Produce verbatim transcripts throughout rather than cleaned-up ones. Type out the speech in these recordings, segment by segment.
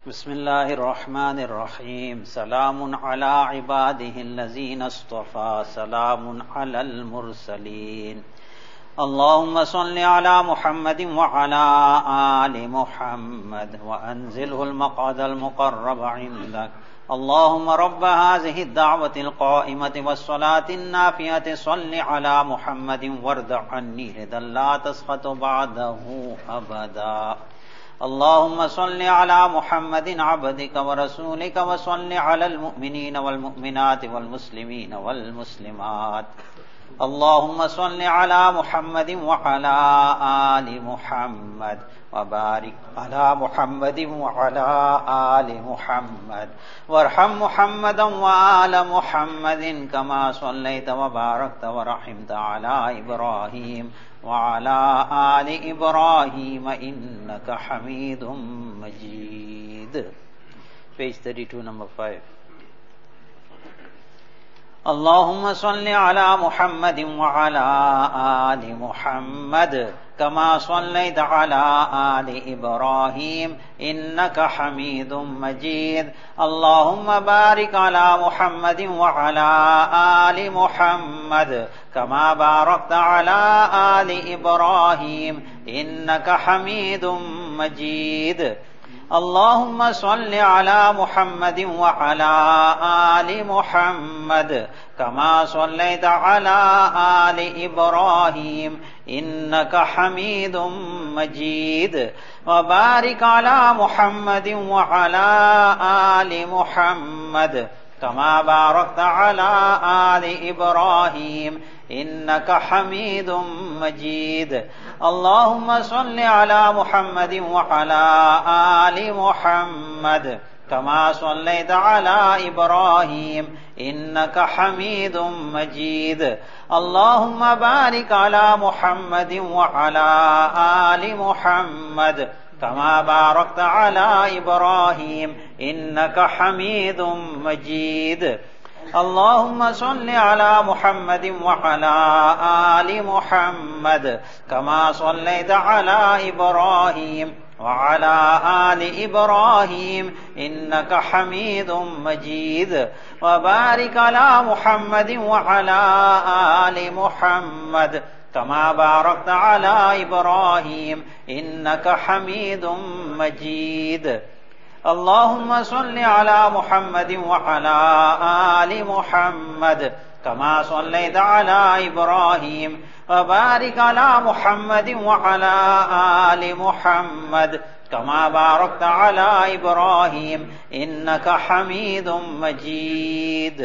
बिस्मिल्लाहिर्रहमानिर्रहीम। सलामुन अला इबादिहिल्लज़ीना इस्तफ़ा सलामुन अलल मुरसलीन। अल्लाहुम्मा सल्लि अला मुहम्मदिन व अला आलि मुहम्मद व अंज़िलहुल मक़अदल मुक़र्रब इंदक। अल्लाहुम्मा रब्ब हाज़िहि दावतिल क़ाइमति वस्सलातिन नाफ़ियति सल्लि अला मुहम्मदिन वर्द अन्नी रिदल ला तस्ख़तु बअदहु अबदा। अल्लाहुम्मा सल्लि अला मुहम्मदिन अब्दिका व रसूलिका व सल्लि अलल मुअ्मिनीना वल मुअ्मिनाति वल मुस्लिमीना वल मुस्लिमात। अल्लाहुम्मा सल्लि अला मुहम्मदिन व अला आलि मुहम्मद व बारिक अला मुहम्मदिन व अला आलि मुहम्मद वरहम मुहम्मदन व आला मुहम्मदिन कमा सल्लैता व बारकता व रहिमता अला इब्राहीम व अला आलि इब्राहीम इन्नका हमीदुम मजीद। Page thirty two number five. अल्लाहुम्मा सल्लि अला मुहम्मदिन व अला आलि मुहम्मद कमा सल्लैता अला आलि इब्राहीम इन्नका हमीदुम मजीद। अल्लाहुम्मा बारिक अला मुहम्मदिन व अला आलि मुहम्मद कमा बारकता अला आलि इब्राहीम इन्नका हमीदुम मजीद। अल्लाहुम्मा सल्लि अला मुहम्मदिन व अला आलि मुहम्मद कमा सल्लैता अला आलि इब्राहीम इन्नका हमीदुम मजीद। व बारिक अला मुहम्मदिन व अला आलि मुहम्मद कमा बारकता अला आलि इब्राहीम इन्नका हमीदुम मजीद। अल्लाहुम्मा सल्लि अला मुहम्मदिन व अला आलि मुहम्मद कमा सल्लैता अला इब्राहीम इन्नका हमीदुम मजीद। अल्लाहुम्मा बारिक अला मुहम्मदिन व अला आलि मुहम्मद कमा बारकता अला इब्राहीम इन्नका हमीदुम मजीद। अल्लाहुम्मा सल्लि अला मुहम्मदिन व अला आलि मुहम्मद कमा सल्लैता अला इब्राहीम व अला आलि इब्राहीम इन्नका हमीदुम मजीद। व बारिक अला मुहम्मदिन व अला आलि मुहम्मद कमा बारकता अला इब्राहीम इन्नका हमीदुम मजीद। अल्लाहुम्मा सल्लि अला मुहम्मदिन व अला आलि मुहम्मद कमा सल्लैता अला इब्राहीम व बारिक अला मुहम्मदिन व अला आलि मुहम्मद कमा बारकता अला इब्राहीम इन्नका हमीदुम मजीद।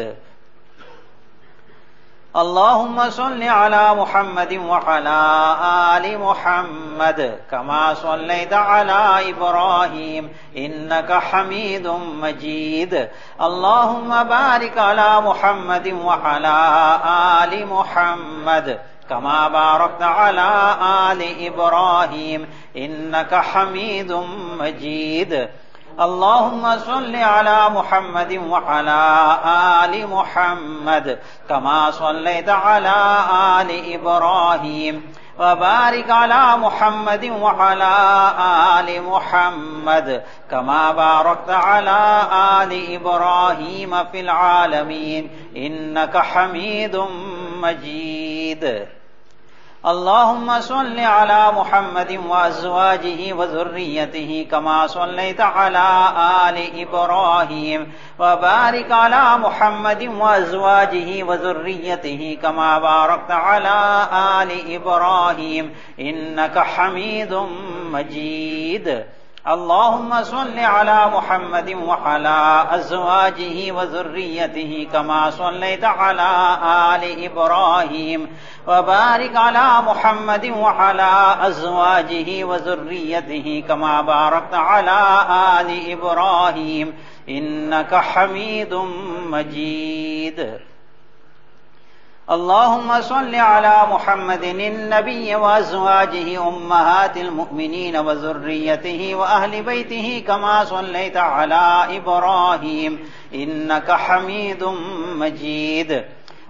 अल्लाहुम्मा सल्लि अला मुहम्मदिन व अला आलि मुहम्मद कमा सल्लैता अला इब्राहीम इन्नका हमीदुम मजीद। अल्लाहुम्मा बारिक अला मुहम्मदिन व अला आलि मुहम्मद कमा बारकता अला आलि इब्राहीम इन्नका हमीदुम मजीद। अल्लाहुम्मा सल्लि अला मुहम्मदिन व अला आलि मुहम्मद कमा सल्लैता अला आलि इब्राहीम व बारिक अला मुहम्मदिन व अला आलि मुहम्मद कमा बारकता अला आलि इब्राहीम फिल आलमीन इन्नका हमीदुम मजीद। अल्लाहुम्मा सल्लि अला मुहम्मदिन व अज़वाजिहि व ज़ुर्रिय्यतिहि कमा सल्लैता अला आलि इब्राहीम व बारिक अला मुहम्मदिन व अज़वाजिहि व ज़ुर्रिय्यतिहि कमा बारकता अला आलि इब्राहीम इन्नका हमीदुम मजीद। अल्लाहुम्मा सल्लि अला मुहम्मदिन व अला अज़वाजिहि व ज़ुर्रिय्यतिहि कमा सल्लैता अला आलि इब्राहीम व बारिक अला मुहम्मदिन व अला अज़वाजिहि व ज़ुर्रिय्यतिहि कमा बारकता अला आलि इब्राहीम इन्नका हमीदुम मजीद। अल्लाहुम्मा सल्लि अला मुहम्मदिन नबिय्यि व अज़वाजिहि उम्महातिल मुअ्मिनीन व ज़ुर्रिय्यतिहि व अहलि बैतिहि कमा सल्लैता अला इब्राहीम इन्नका हमीदुम मजीद।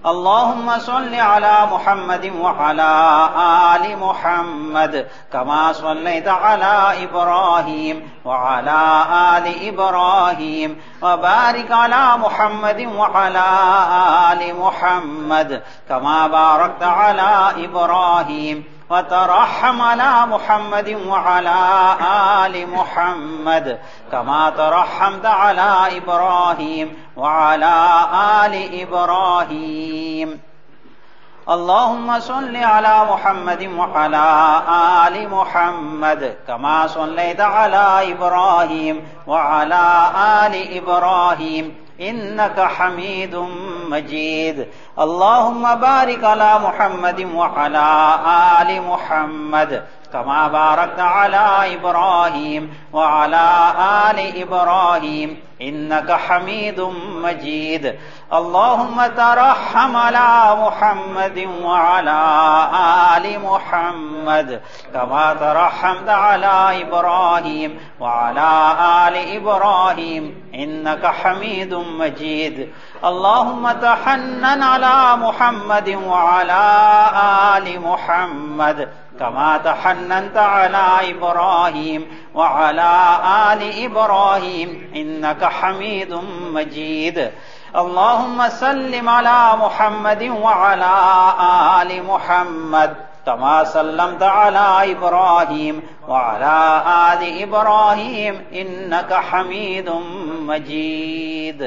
اللهم صل على محمد وعلى آل محمد كما صليت على إبراهيم وعلى آل إبراهيم وبارك على محمد وعلى آل محمد كما باركت على إبراهيم وترحم على محمد وعلى آل محمد كما ترحمت على إبراهيم وعلى آل إبراهيم اللهم صل على محمد وعلى آل محمد كما صليت على إبراهيم وعلى آل إبراهيم إنك حميد مجيد اللهم بارك على محمد وعلى آل محمد كما باركت على إبراهيم وعلى آل إبراهيم إنك حميد مجيد اللهم ترحم على محمد وعلى آل محمد كما ترحمت على إبراهيم وعلى آل إبراهيم إنك حميد مجيد اللهم تحنن على محمد وعلى آل محمد كما تحننت على إبراهيم وعلى آل إبراهيم إنك حميد مجيد اللهم سلم على محمد وعلى آل محمد كما سلمت على إبراهيم وعلى آل إبراهيم إنك حميد مجيد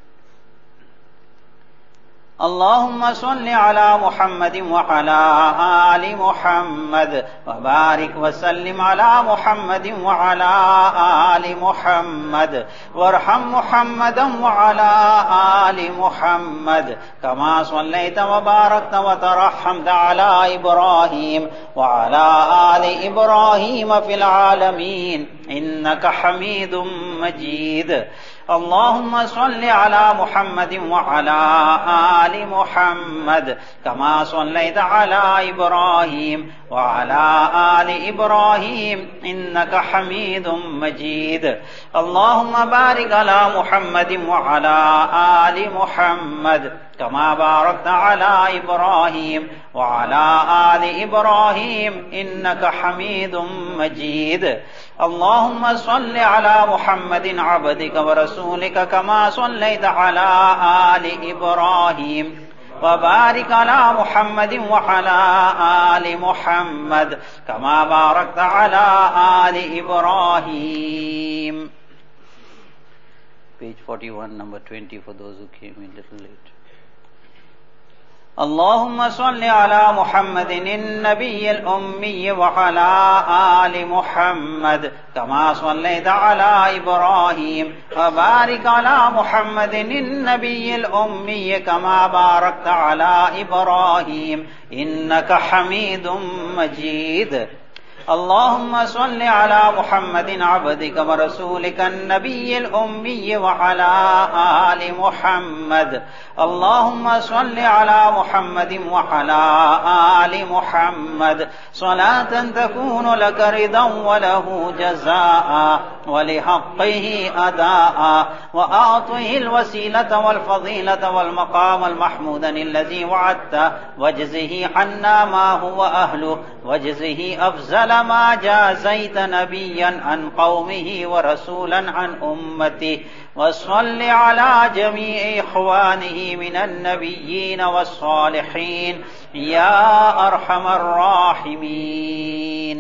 اللهم صل على محمد وعلى آل محمد وبارك وسلم على محمد وعلى آل محمد وارحم محمدا وعلى آل محمد كما صليت وباركت وترحمت على إبراهيم وعلى آل إبراهيم في العالمين إنك حميد مجيد اللهم صل على محمد وعلى آل محمد كما صليت على إبراهيم وعلى آل إبراهيم إنك حميد مجيد اللهم بارك على محمد وعلى آل محمد كما باركت على إبراهيم وعلى آل إبراهيم إنك حميد مجيد اللهم صل على محمد عبدك ورسولك كما صليت على آل إبراهيم وبارك على محمد وعلى آل محمد كما باركت على آل إبراهيم. Page forty-one, number twenty for those who came in a little late. اللهم صل على محمد النبي الأمي وعلى آل محمد كما صليت على إبراهيم وبارك على محمد النبي الأمي كما باركت على إبراهيم إنك حميد مجيد اللهم صل على محمد عبدك ورسولك النبي الأمي وعلى آل محمد اللهم صل على محمد وعلى آل محمد صلاة تكون لك رضا وله جزاء ولحقه أداء وأعطه الوسيلة والفضيلة والمقام المحمود الذي وعدت واجزه عنا ما هو أهله واجزه أفضل ما جازيت نبيا عن قومه ورسولا عن أمته وصل على جميع إخوانه من النبيين والصالحين يا أرحم الراحمين.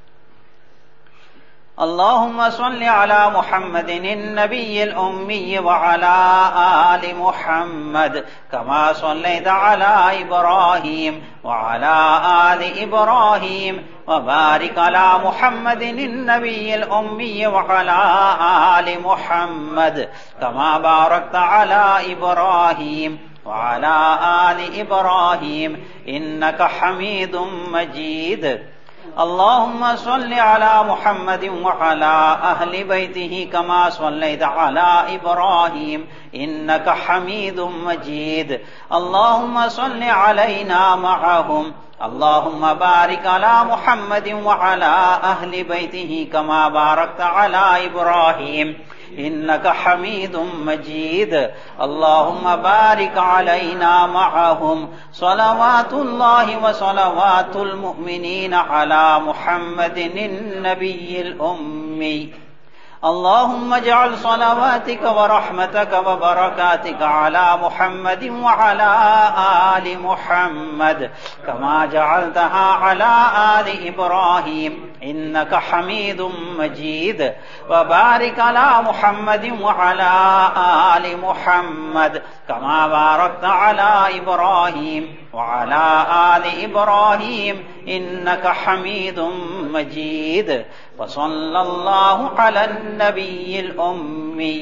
اللهم صل على محمد النبي الأمي وعلى آل محمد كما صليت على إبراهيم وعلى آل إبراهيم وبارك على محمد النبي الأمي وعلى آل محمد كما باركت على إبراهيم وعلى آل إبراهيم إنك حميد مجيد. اللهم صل على محمد وعلى أهل بيته كما صليت على إبراهيم إنك حميد مجيد. اللهم صل علينا معهم. اللهم بارك على محمد وعلى أهل بيته كما باركت على إبراهيم इन्नका हमीदुम मजीद। अल्लाहुम्मा बारिक अलैना मअहुम सलवातुल्लाहि व सलवातुल मुमिनीन अला मुहम्मदिन नबिय्यिल उम्मी। अल्लाहुम्मा जअल सलावातिक व रहमतक व बरकातिक अला मुहम्मदिन व अला आलि मुहम्मद कमा जअलतहा अला आलि इब्राहीम इन्नका हमीदुम मजीद। व बारिक अला मुहम्मदिन व अला आलि मुहम्मद कमा बारकता अला इब्राहीम व अला आलि इब्राहीम इन्नका हमीदुम मजीद। व सल्लल्लाहु अला नबिय्यिल उम्मी।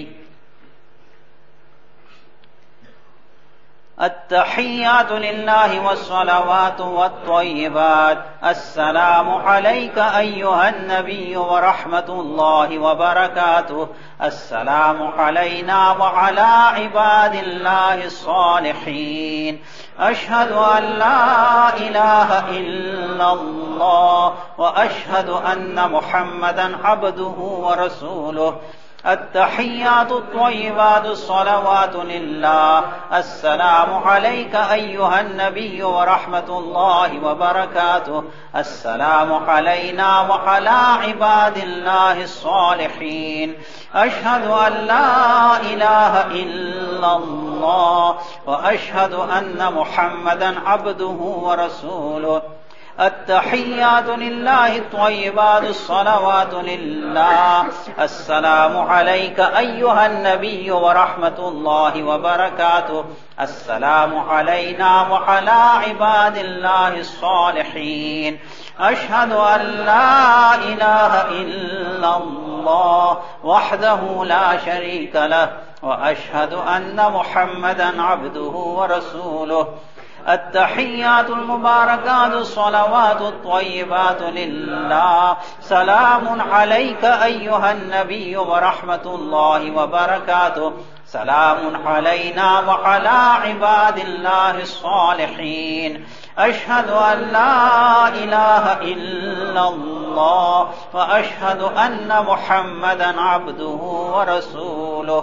अत्तहिय्यातु लिल्लाहि वस्सलावातु वत्तय्यिबात। अस्सलामु अलैका अय्युहन नबिय्यु व रहमतुल्लाहि व बरकातुहु। अस्सलामु अलैना व अला इबादिल्लाहि स्सालिहीन। अशहदु अन ला इलाहा इल्लल्लाह व अशहदु अन्न मुहम्मदन अब्दुहु व रसूलुहु। अत्तहिय्यातु त्वय्यिबातु स्सलावातु लिल्लाह। अस्सलामु अलैका अय्युहन नबिय्यु व रहमतुल्लाहि व बरकातुहु। अस्सलामु अलैना व अला इबादिल्लाहि स्सालिहीन। अशहदु अन ला इलाहा इल्लल्लाह व अशहदु अन्न मुहम्मदन अब्दुहु व रसूलुहु। अत्तहिय्यातु लिल्लाहि त्वय्यिबातु स्सलावातु लिल्लाह। अस्सलामु अलैका अय्युहन नबिय्यु व रहमतुल्लाहि व बरकातुहु। अस्सलामु अलैना व अला इबादिल्लाहि स्सालिहीन। अशहदु अन ला इलाहा इल्लल्लाह वहदहु ला शरीका लहु व अशहदु अन्न मुहम्मदन अब्दुहु व रसूलुहु। अत्तहिय्यातुल मुबारकातु स्सलावातु त्वय्यिबातु लिल्लाह। सलामुन अलैका अय्युहन नबिय्यु व रहमतुल्लाहि व बरकातुहु। सलामुन अलैना व अला इबादिल्लाहि स्सालिहीन। अशहदु अन ला इलाहा इल्लल्लाह व अशहदु अन्न मुहम्मदन अब्दुहु व रसूलुहु।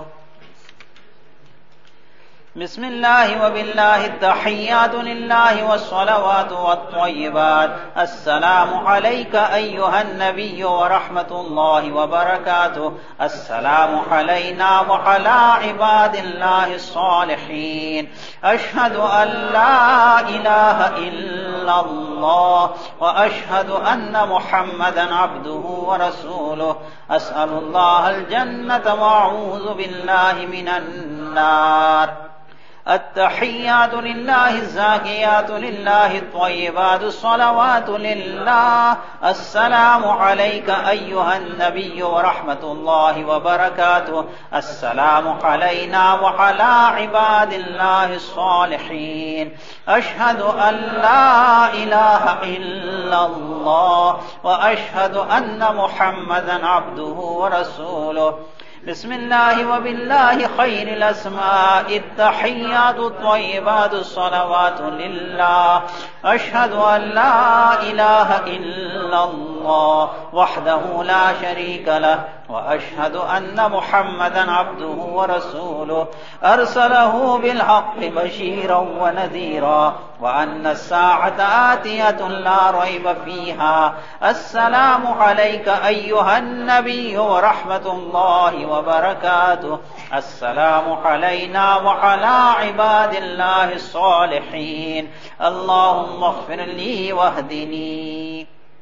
बिस्मिल्लाहि व बिल्लाहि तहिय्यातु लिल्लाहि वस्सलावातु वत्तय्यिबात। अस्सलामु अलैका अय्युहन नबिय्यु व रहमतुल्लाहि व बरकातुहु। अस्सलामु अलैना व अला इबादिल्लाहि स्सालिहीन। अशहदु अन ला इलाहा इल्लल्लाह व अशहदु अन्न मुहम्मदन अब्दुहु व रसूलुहु। अस्अलुल्लाहल जन्नत व अऊज़ु बिल्लाहि मिनन नार। अत्तहिय्यातु लिल्लाहि ज़ाकियातु लिल्लाहि त्वय्यिबातु स्सलावातु लिल्लाह। अस्सलामु अलैका अय्युहन नबिय्यु व रहमतुल्लाहि व बरकातुहु। अस्सलामु अलैना व अला इबादिल्लाहि स्सालिहीन। अशहदु अन ला इलाहा इल्लल्लाह व अशहदु अन्न मुहम्मदन अब्दुहु व रसूलुहु। बिस्मिल्लाहि व बिल्लाहि खैरिल अस्माइ तहिय्यातु त्वय्यिबातु स्सलावातु लिल्लाह। अशहदु अन ला इलाहा इल्लल्लाह वहदहु ला शरीका लहु व अशहदु अन्न मुहम्मदन अब्दुहु व रसूलुहु। अरसलहु बिल हक़्क़ि बशीरन व नज़ीरा व अन्न अस्साअत आतियतुन ला रैब फ़ीहा। अस्सलामु अलैका अय्युहन नबिय्यु व रहमतुल्लाहि व बरकातुहु। अस्सलामु अलैना व अला इबादिल्लाहि स्सालिहीन। अल्लाहुम्मा इग़फ़िर ली वहदिनी।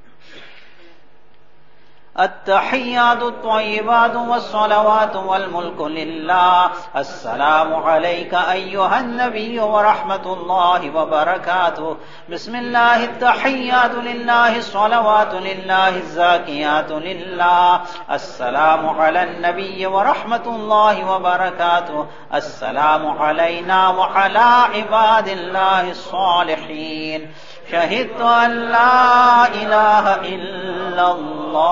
अत्तहिय्यातु त्वय्यिबातु वस्सलावातु वल मुल्कु लिल्लाह। अस्सलामु अलैका अय्युहन नबिय्यु व रहमतुल्लाहि व बरकातुहु। बिस्मिल्लाहि तहिय्यातु लिल्लाहि स्सलावातु लिल्लाहि ज़ाकियातु लिल्लाह। अस्सलामु अलन नबिय्यि व रहमतुल्लाहि व बरकातुहु। अस्सलामु अलैना व अला इबादिल्लाहि स्सालिहीन। शहिदतु अन ला इलाहा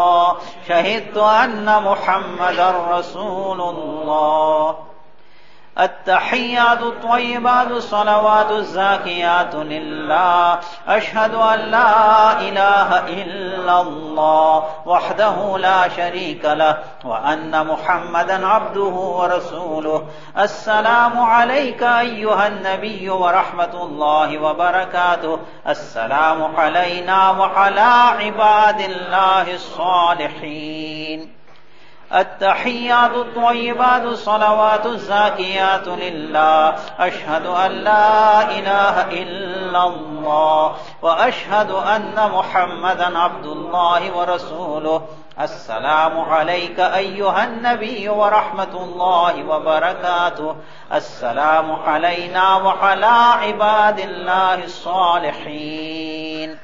इल्लल्लाह शहिदतु अन्न मुहम्मदर रसूलुल्लाह। التحيات الطيبات الصلوات الزاكيات لله أشهد أن لا إله إلا الله وحده لا شريك له وأن محمدا عبده ورسوله السلام عليك أيها النبي ورحمة الله وبركاته السلام علينا وعلى عباد الله الصالحين التحيات الطيبات الصلوات الزاكيات لله أشهد أن لا إله إلا الله وأشهد أن محمدا عبد الله ورسوله السلام عليك أيها النبي ورحمة الله وبركاته السلام علينا وعلى عباد الله الصالحين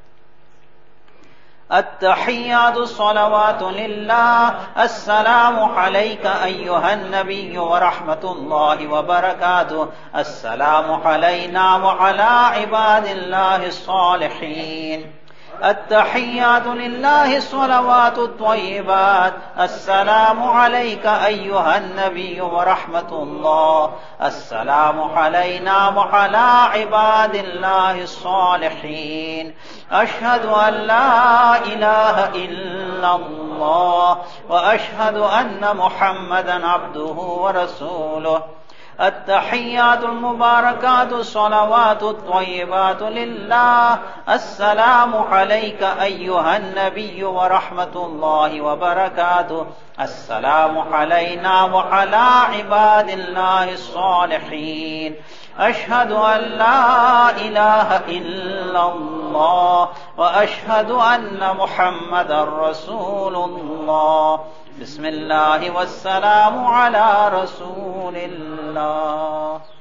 التحيات الصلوات لله السلام عليك أيها النبي ورحمة الله وبركاته السلام علينا وعلى عباد الله الصالحين التحيات لله الصلوات الطيبات السلام عليك أيها النبي ورحمة الله السلام علينا وعلى عباد الله الصالحين أشهد أن لا إله إلا الله وأشهد أن محمدا عبده ورسوله التحيات المباركات الصلوات الطيبات لله السلام عليك أيها النبي ورحمة الله وبركاته السلام علينا وعلى عباد الله الصالحين أشهد أن لا إله إلا الله وأشهد أن محمدا رسول الله بسم الله والسلام على رسول الله.